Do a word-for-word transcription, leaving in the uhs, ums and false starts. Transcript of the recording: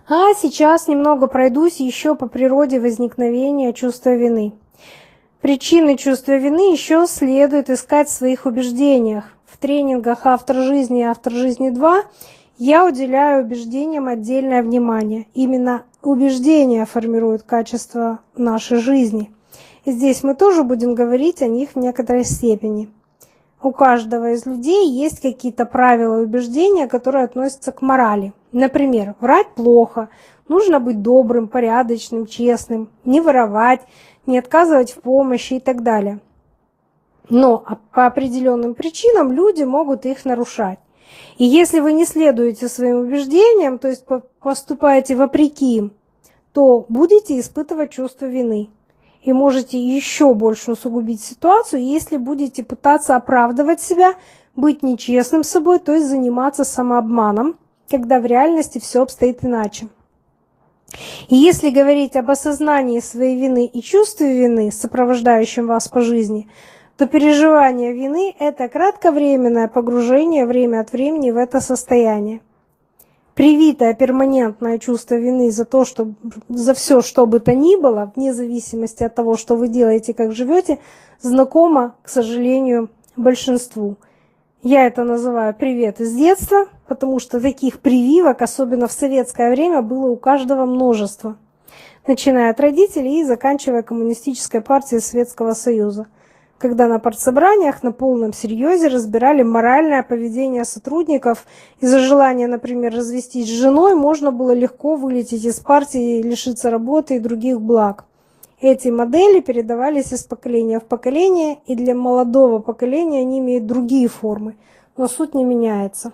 А сейчас немного пройдусь еще по природе возникновения чувства вины. Причины чувства вины еще следует искать в своих убеждениях. В тренингах «Автор жизни» и «Автор жизни два» я уделяю убеждениям отдельное внимание. Именно убеждения формируют качество нашей жизни. И здесь мы тоже будем говорить о них в некоторой степени. У каждого из людей есть какие-то правила и убеждения, которые относятся к морали. Например, врать плохо, нужно быть добрым, порядочным, честным, не воровать, не отказывать в помощи и так далее. Но по определенным причинам люди могут их нарушать. И если вы не следуете своим убеждениям, то есть поступаете вопреки им, то будете испытывать чувство вины. И можете еще больше усугубить ситуацию, если будете пытаться оправдывать себя, быть нечестным с собой, то есть заниматься самообманом, когда в реальности все обстоит иначе. И если говорить об осознании своей вины и чувстве вины, сопровождающем вас по жизни, то переживание вины – это кратковременное погружение время от времени в это состояние. Привитое перманентное чувство вины за то, что за все, что бы то ни было, вне зависимости от того, что вы делаете, как живете, знакомо, к сожалению, большинству. Я это называю «привет из детства», потому что таких прививок, особенно в советское время, было у каждого множество, начиная от родителей и заканчивая Коммунистической партией Советского Союза, когда на партсобраниях на полном серьезе разбирали моральное поведение сотрудников. Из-за желания, например, развестись с женой, можно было легко вылететь из партии, лишиться работы и других благ. Эти модели передавались из поколения в поколение, и для молодого поколения они имеют другие формы, но суть не меняется.